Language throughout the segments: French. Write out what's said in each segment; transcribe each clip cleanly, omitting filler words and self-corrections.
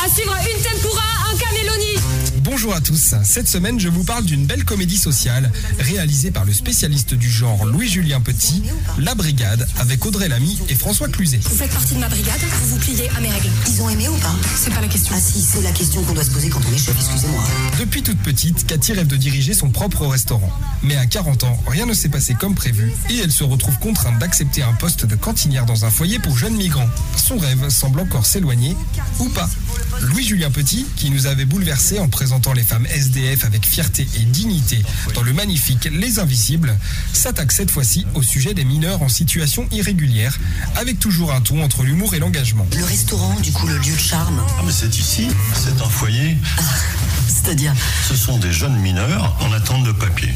À suivre, une tempura, un cannelloni. Bonjour à tous, cette semaine je vous parle d'une belle comédie sociale réalisée par le spécialiste du genre Louis-Julien Petit, La Brigade, avec Audrey Lamy et François Cluzet. Vous faites partie de ma brigade, vous vous pliez à mes règles. Ils ont aimé ou pas? C'est pas la question. Ah si, c'est la question qu'on doit se poser quand on est chef, excusez-moi. Depuis toute petite, Cathy rêve de diriger son propre restaurant. Mais à 40 ans, rien ne s'est passé comme prévu et elle se retrouve contrainte d'accepter un poste de cantinière dans un foyer pour jeunes migrants. Son rêve semble encore s'éloigner, ou pas. Louis-Julien Petit, qui nous avait bouleversés en présentant les femmes SDF avec fierté et dignité dans le magnifique Les Invisibles, s'attaque cette fois-ci au sujet des mineurs en situation irrégulière, avec toujours un ton entre l'humour et l'engagement. Le restaurant, du coup, le lieu de charme. Ah mais c'est ici, c'est un foyer. C'est-à-dire? Ce sont des jeunes mineurs en attente de papier.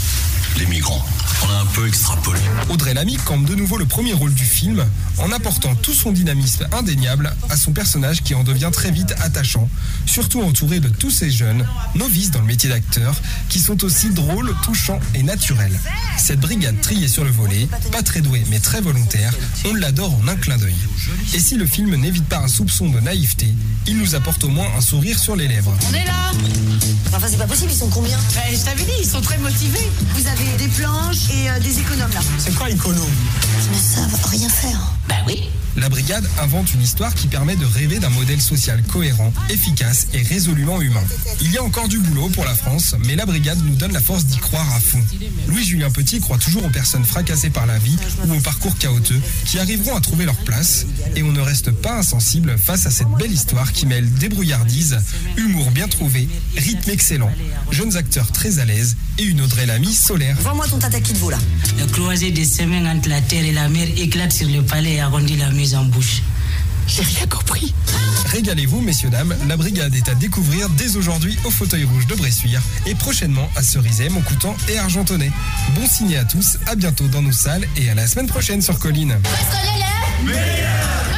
Les migrants. On a un peu extrapolé. Audrey Lamy campe de nouveau le premier rôle du film en apportant tout son dynamisme indéniable à son personnage qui en devient très vite attachant, surtout entouré de tous ces jeunes, novices dans le métier d'acteur, qui sont aussi drôles, touchants et naturels. Cette brigade triée sur le volet, pas très douée mais très volontaire, on l'adore en un clin d'œil. Et si le film n'évite pas un soupçon de naïveté, il nous apporte au moins un sourire sur les lèvres. On est là. Enfin, c'est pas possible, ils sont combien? Je t'avais dit, ils sont très motivés. Vous avez des planches et des économes là. C'est quoi économe? Ils ne savent rien faire. Bah oui. La Brigade invente une histoire qui permet de rêver d'un modèle social cohérent, efficace et résolument humain. Il y a encore du boulot pour la France, mais La Brigade nous donne la force d'y croire à fond. Louis-Julien Petit croit toujours aux personnes fracassées par la vie ou au parcours chaotique qui arriveront à trouver leur place, et on ne reste pas insensible face à cette belle histoire qui mêle débrouillardise, humour bien trouvé, rythme excellent, jeunes acteurs très à l'aise et une Audrey Lamy solaire. Vends-moi ton tataki de veau là. La croisée des semaines entre la terre et la mer éclate sur le palais et arrondit la mise en bouche. J'ai rien compris. Régalez-vous, messieurs, dames, La Brigade est à découvrir dès aujourd'hui au Fauteuil Rouge de Bressuire et prochainement à Cerizay, Montcoutan et Argentonnet. Bon ciné à tous, à bientôt dans nos salles et à la semaine prochaine sur Colline. Parce qu'on est là.